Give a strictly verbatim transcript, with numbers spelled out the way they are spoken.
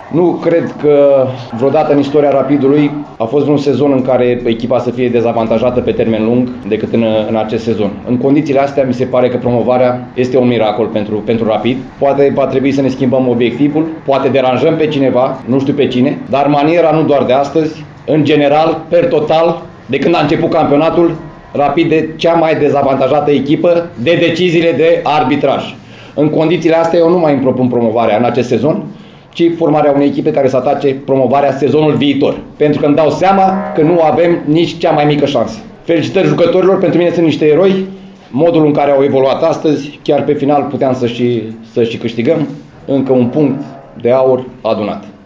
Nu cred că vreodată în istoria Rapidului a fost un sezon în care echipa să fie dezavantajată pe termen lung decât în, în acest sezon. În condițiile astea mi se pare că promovarea este un miracol pentru, pentru Rapid. Poate va trebui să ne schimbăm obiectivul, poate deranjăm pe cineva, nu știu pe cine, dar maniera nu doar de astăzi, în general, per total, de când a început campionatul, Rapid e cea mai dezavantajată echipă de deciziile de arbitraj. În condițiile astea eu nu mai îmi propun promovarea în acest sezon, ci formarea unei echipe care să atace promovarea sezonul viitor. Pentru că îmi dau seama că nu avem nici cea mai mică șansă. Felicitări jucătorilor, pentru mine sunt niște eroi. Modul în care au evoluat astăzi, chiar pe final puteam să și, să și câștigăm. Încă un punct de aur adunat.